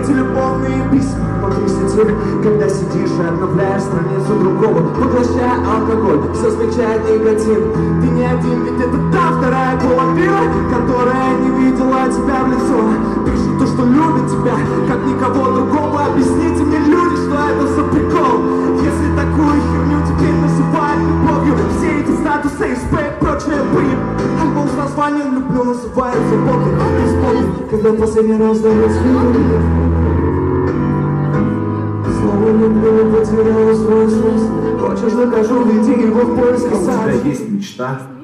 эти любовные письма по 10, когда сидишь и обновляешь страницу другого, поглощая алкоголь, все смягчает негатив. Ты не один, ведь это та вторая половина, которая не видела тебя в лицо. Пишет то, что любит тебя, как никого другого. Объясните мне, люди, что это за прикол. Если такую херню теперь называют любовью, все эти статусы, респект, прочее бред. Альбом с названием «Люблю» называют заботой. Вспомни, когда последний раз дает свет. Слово «люблю» потеряло свой смысл. Хочешь, докажу, веди его в поиске. У тебя есть мечта?